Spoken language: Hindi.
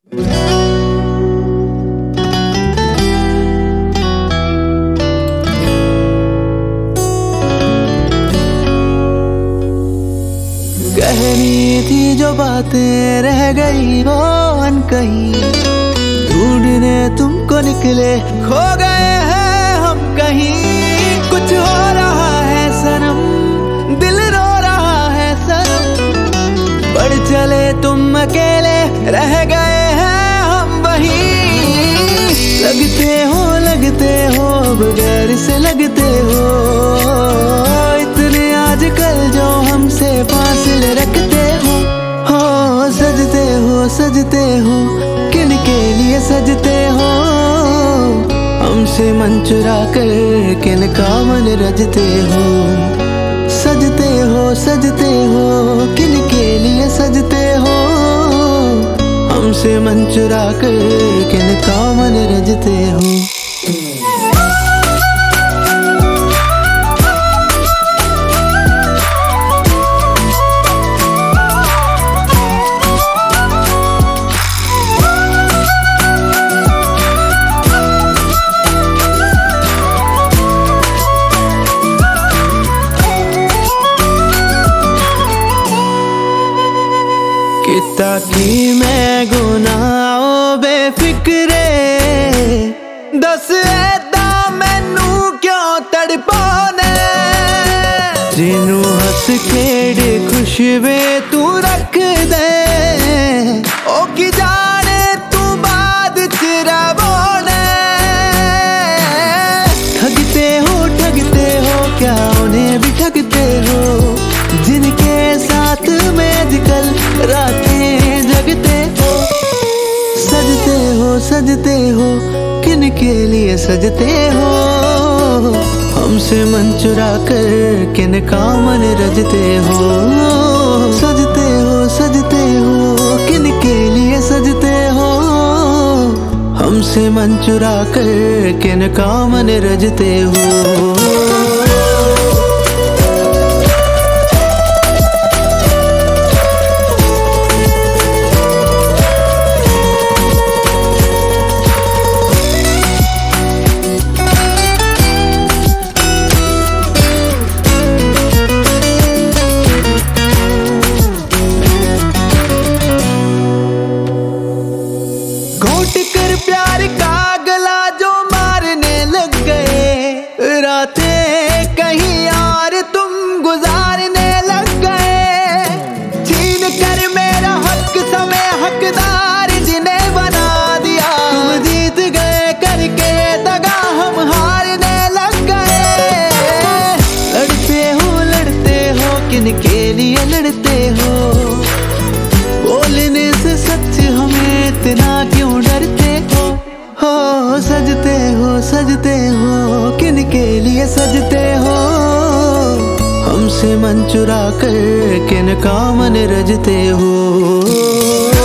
कहनी थी जो बातें रह गई वो अनकही, ढूंढने तुमको निकले खो गए हैं हम कहीं। कुछ हो रहा है सनम, दिल रो रहा है सनम, बढ़ चले तुम अकेले रह गए हैं हम वहीं। लगते हो बगैर से लगते हो, इतने आजकल जो हमसे फासले रखते हो। सजते हो किन के लिए सजते हो, हमसे मन चुरा कर किन का मन रजते हो। सजते हो किन के लिए सजते हो, हमसे मन चुरा कर किन का मन रजते हो। किता की मैं गुनाह बेफिक्रे, दस ऐदा मैनू क्यों तड़पाने। जिनू हस खेड़ खुशबे तू रख दे, ओ की जाने तू बाद चिरावोने। ठगते हो क्या उन्हें भी ठगते हो, जिनके साथ में आजकल रातें जगते हो। सजते हो किन के लिए सजते हो, हमसे मन चुरा कर किन का मन रजते हो। सजते हो किन के लिए सजते हो, हमसे मन चुरा कर किन का मन रजते हो। प्यार का गला जो मारने लग गए, रातें कहीं और तुम गुजारने लग गए। छीन कर मेरा हक समय हकदार जिन्हें बना दिया, तुम जीत गए करके दगा हम हारने लग गए। लड़ते हो किन के लिए लड़ते हो, बोलने से सच हमें इतना क्यों डरते हो। सजते हो किन के लिए सजते हो, हमसे मन चुरा कर किन का मन रजते हो।